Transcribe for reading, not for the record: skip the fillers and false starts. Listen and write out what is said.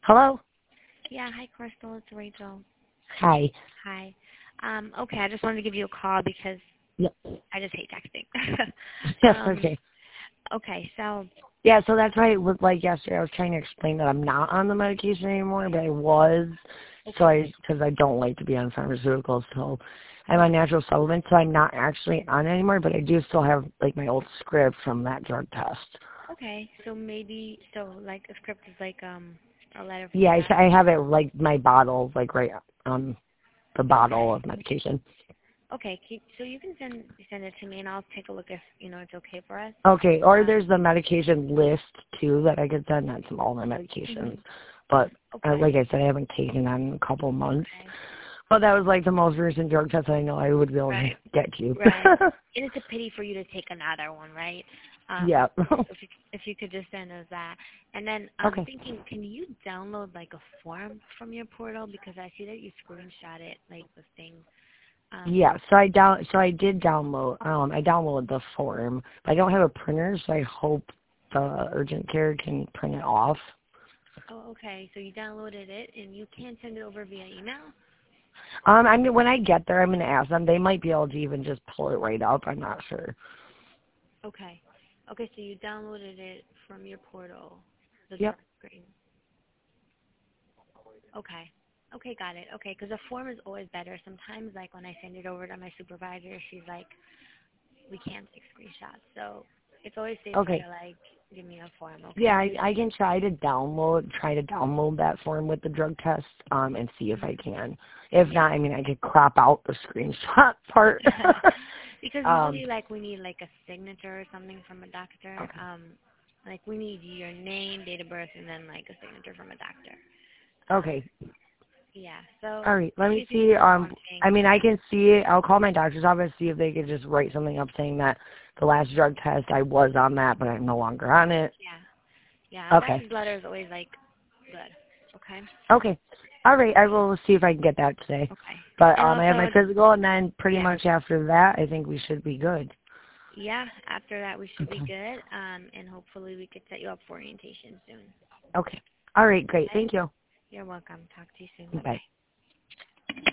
Hello? Yeah, hi Crystal, it's Rachel. Hi. Hi. Okay, I just wanted to give you a call because Yep. I just hate texting. Yes, okay. Okay, so Yeah, so that's why it was like yesterday I was trying to explain that I'm not on the medication anymore, but I was. okay. Because I don't like to be on pharmaceuticals, so I'm on natural supplements, so I'm not actually on it anymore, but I do still have, like, my old script from that drug test. Okay, so maybe like a script is like a letter from Yeah, your I doctor. have it, like, my bottle, like, right on the bottle Okay. of medication. Okay, so you can send it to me and I'll take a look if it's okay for us. Okay, or Um, there's the medication list, too, that I could send. That's all my mhm. medications. But, like Okay. I said, I haven't taken that in a couple months. Okay. Well, that was like the most recent drug test I know I would be able to Right. get you. Right. And it's a pity for you to take another one, right? Yeah. If you could just send us that. And then I'm Okay. thinking, can you download like a form from your portal? Because I see that you screenshot it, like the thing. Um, Yeah. So I did download. I downloaded the form. I don't have a printer, so I hope the urgent care can print it off. oh, okay. So you downloaded it, and you can send it over via email? I mean, when I get there, I'm gonna ask them. They might be able to even just pull it right up. I'm not sure. Okay. Okay, so you downloaded it from your portal, the Yep. drug screen. Okay. Okay, got it. Okay, because a form is always better. Sometimes, like, when I send it over to my supervisor, she's like, we can't take screenshots. So it's always safer Okay. to, like, give me a form, Yeah, okay? I can try to download that form with the drug test, and see if I can. If Yeah. not, I mean, I could crop out the screenshot part. Because um, usually, like, we need, like, a signature or something from a doctor. okay. Like, we need your name, date of birth, and then, like, a signature from a doctor. Um, Okay. yeah, so All right. Let maybe me if you do see. the form thing. I mean, I can see it. I'll call my doctor's office, see if they could just write something up saying that the last drug test I was on that, but I'm no longer on it. Yeah. Yeah, a Okay. doctor's letter is always, like, good. Okay? Okay. All right. I will see if I can get that today. Okay. But And I have my also, physical, and then pretty yeah. much after that, I think we should be good. Yeah, after that we should be Okay. good, and hopefully we could set you up for orientation soon. Okay. All right. Great. Okay? Thank you. You're welcome. Talk to you soon. Bye. Bye-bye.